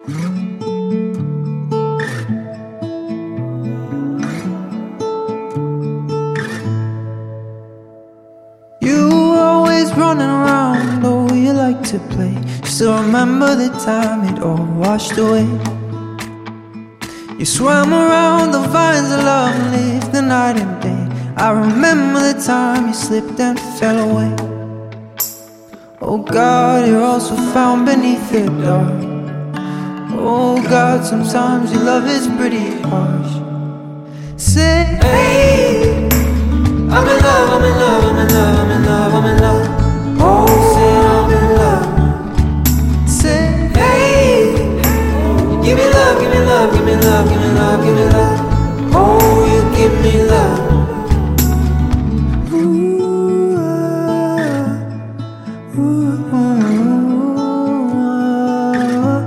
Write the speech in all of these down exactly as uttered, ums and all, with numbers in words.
You always running around, oh, you like to play. Still remember the time it all washed away. You swam around the vines of love and lived the night and day. I remember the time you slipped and fell away. Oh God, you're also found beneath the dark. Oh God, sometimes your love is pretty harsh. Say, hey, I'm in love, I'm in love, I'm in love, I'm in love, I'm in love. Oh, say I'm in love. Say, hey, give me love, give me love, give me love, give me love, give me love. Oh, you give me love. Ooh, ah, ooh, ah.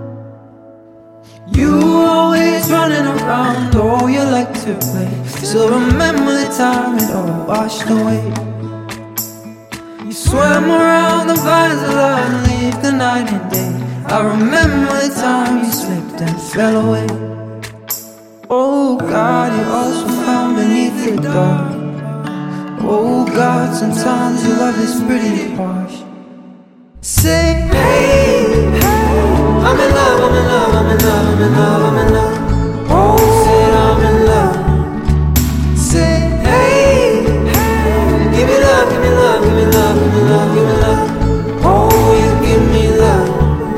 You always running around, oh, you like to play. Still remember the time it all washed away. You swam around the vines of love and lived the night and day. I remember the time you slipped and fell away. Oh God, you're also found beneath the dark. Oh God, sometimes your love is pretty harsh. Say, hey, I'm in love, I'm in love, I'm in love, I'm in love, I'm in love. Oh, say I'm in love. Say, hey, give me love, give me love, give me love, give me love, give me love. Oh, you give me love.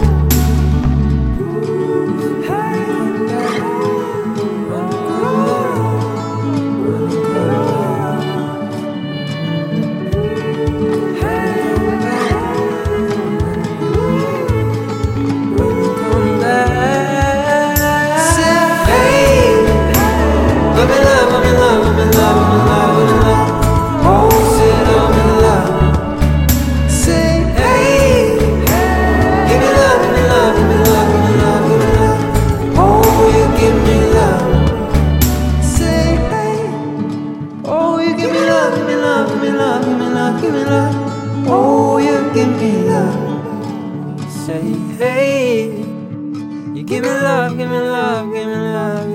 Give me love, oh, you give me love. Say, hey, you give me love, give me love, give me love.